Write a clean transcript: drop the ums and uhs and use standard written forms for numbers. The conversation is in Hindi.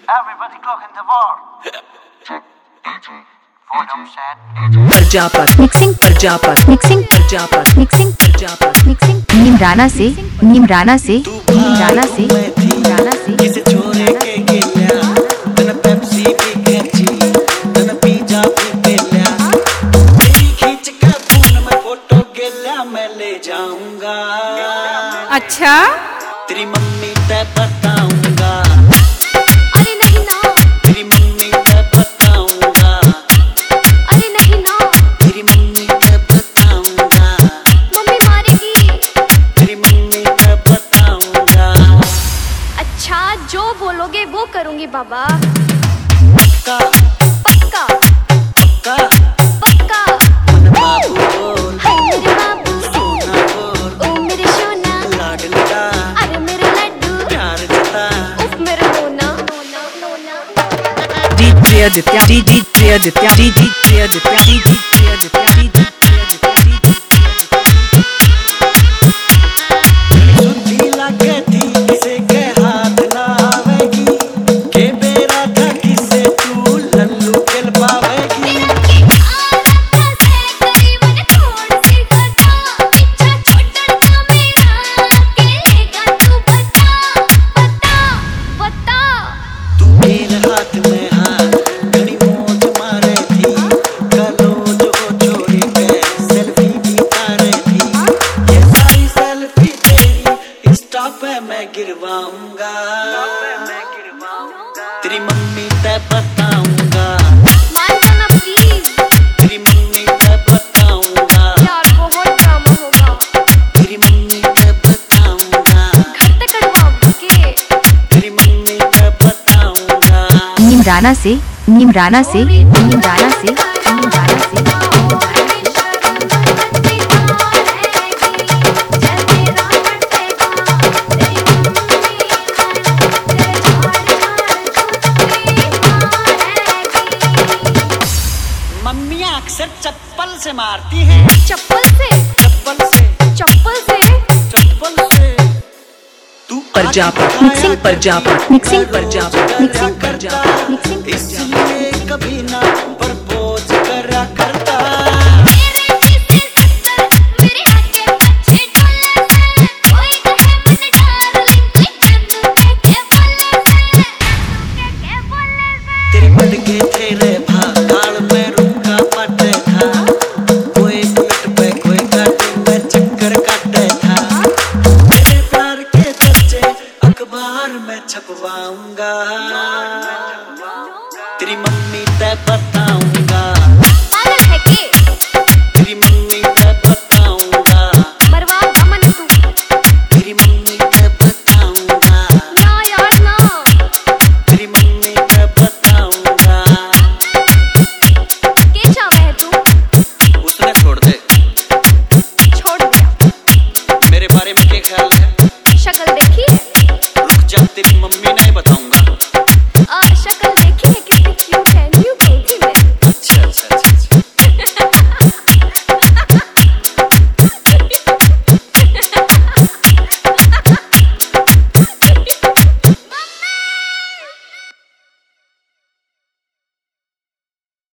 Everybody clocking the war. Prajapat mixing Prajapat mixing Prajapat mixing Prajapat mixing Neemrana से नीमराना से नीमराना से नीमराना से किसे छोरे के गेल्या तन पेप्सी भी खेची तन पिज़्ज़ा भी बेल्या तेरी खींच के फोन में फोटो गेल्या मैं ले जाऊंगा। अच्छा तेरी मम्मी ते बताऊंगा। अरे नहीं ना तेरी मम्मी ते बताऊंगा। अरे नहीं ना तेरी मम्मी ते बताऊंगा। मम्मी मारेगी। तेरी मम्मी ते बताऊंगा। अच्छा जो बोलोगे वो करूंगी बाबा। पक्का पक्का पक्का पक्का मन बाबू बोल हाय मेरे बाबू सोना बोल ओ मेरे सोना लाडला अरे मेरे लड्डू प्यार जता उफ मेरे रोना रोना रोना DJ Aditya DJ Aditya DJ Aditya DJ Aditya DJ सुधी लागे थी किसे के हाथ ना आवेगी के बेरा था किसे तू लल्लू खेल पावेगी। तू मेरे हाथ में हाथ घड़ी मौज मारे थी कलोज को छोड़ के सेल्फी भी तारे थी ये सारी सेल्फी तेरी इंस्टा पे मैं गिरवाऊंगा। तेरी मम्मी ते बताऊंगा। तेरी मम्मी ते बताऊंगा। तेरी मम्मी ते बताऊंगा। तेरी मम्मी ते बताऊंगा। नीमराना से नीमराना से नीमराना से नीमराना से मम्मियाँ अक्सर चप्पल से मारती हैं। चप्पल से चप्पल से चप्पल से चप्पल से तू Prajapat mixing Prajapat mixing Prajapat mixing Prajapat mixing इसलिए कभी ना प्रपोज करा करता। तेरे बढ़ के तेरे भागाल में रुका पटे था कोई बुलेट पे कोई गाड़ी में चक्कर काटे था। तेरे प्यार के चर्चे अखबार में छपवाऊंगा। तेरी